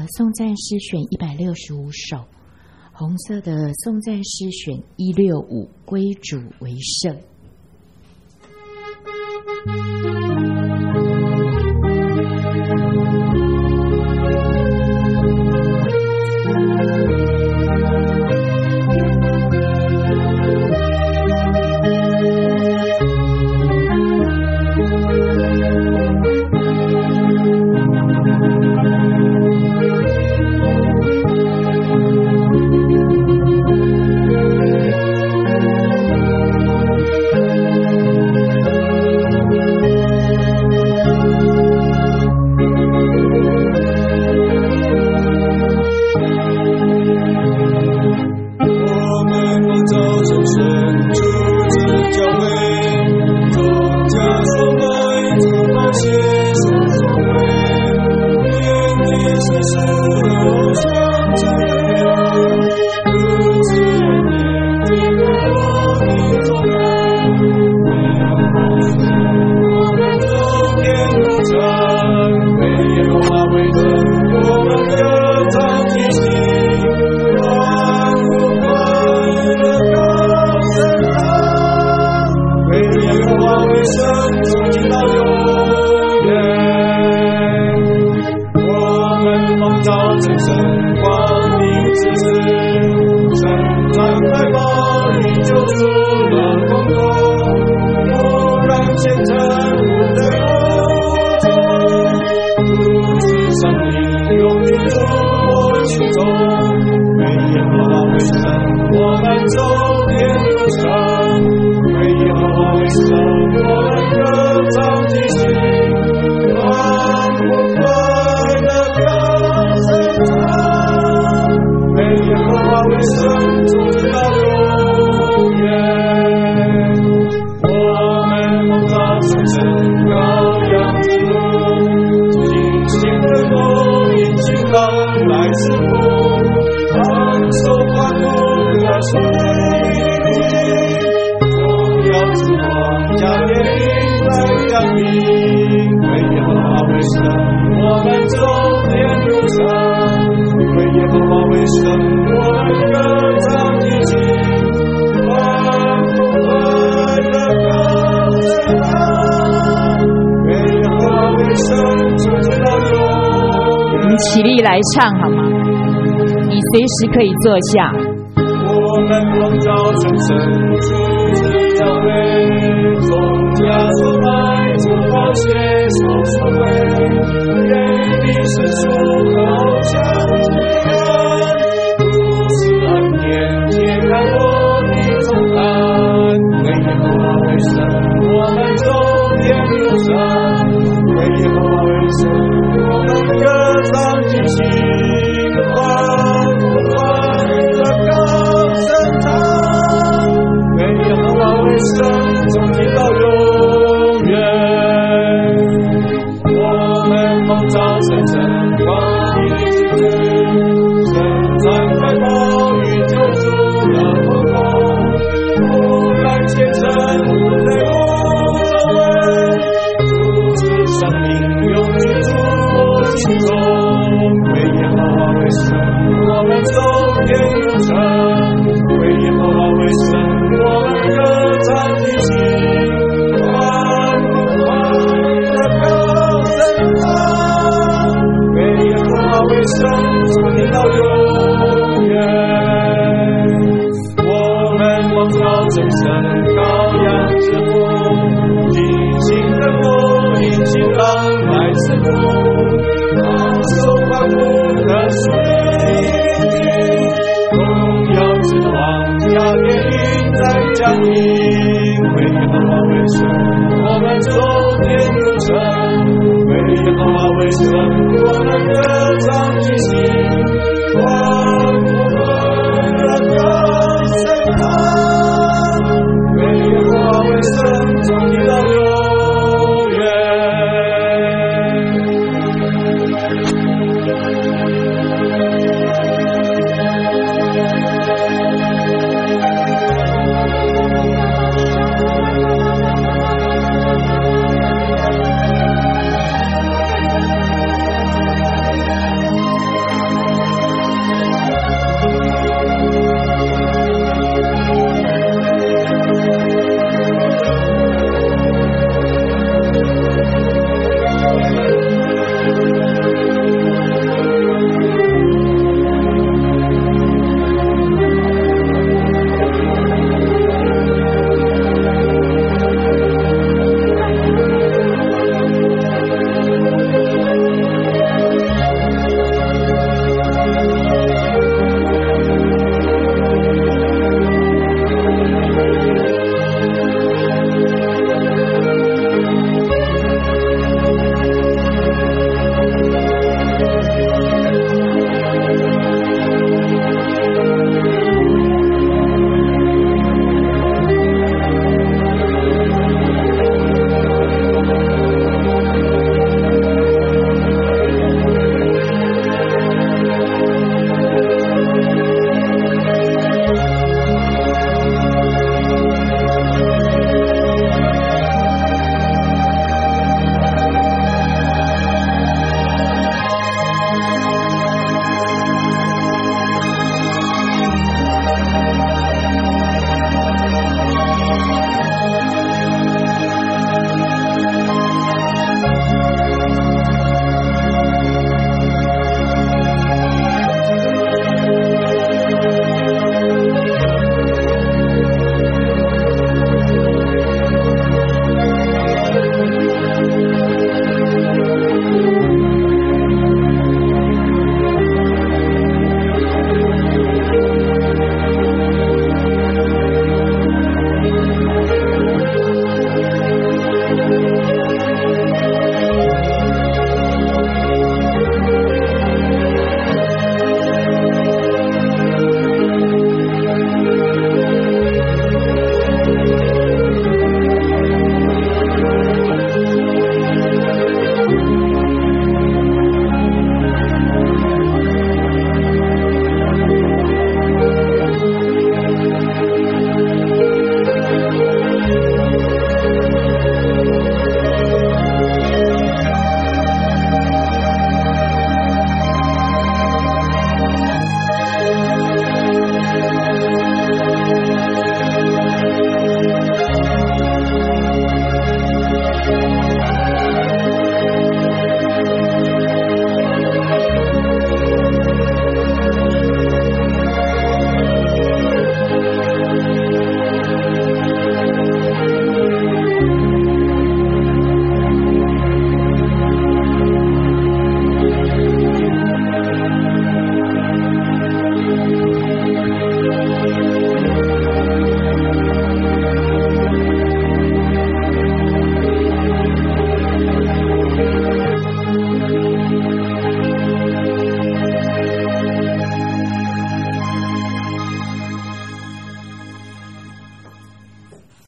颂赞诗选165首，红色的颂赞诗选165，归主为圣。 起立来唱好吗？你随时可以坐下。 我们蒙召成圣主之教会，从亚述来自宝血所所为，愿你是出口将之恩，如此恩典揭开我的重担，为耶和华为圣，我们走遍路上，为耶和华为圣。歌唱进行，欢呼快乐高声唱，为耶和华为圣，从今到永远。我们蒙召成圣光的子子，神展开宝与救主的丰丰，忽然虔诚无泪无皱纹，如此生命永居住心中，为耶和华为圣，我们走遍路程，为耶和华为圣，我们歌唱的心，欢呼快乐高声唱，为耶和华为圣，从今到永远。我们蒙召成圣羔羊之父，尽心的我引进狼来之父，受万物的属灵，荣耀之王加冕云在降临，为耶和华为圣，我们走遍路程，为耶和华为圣，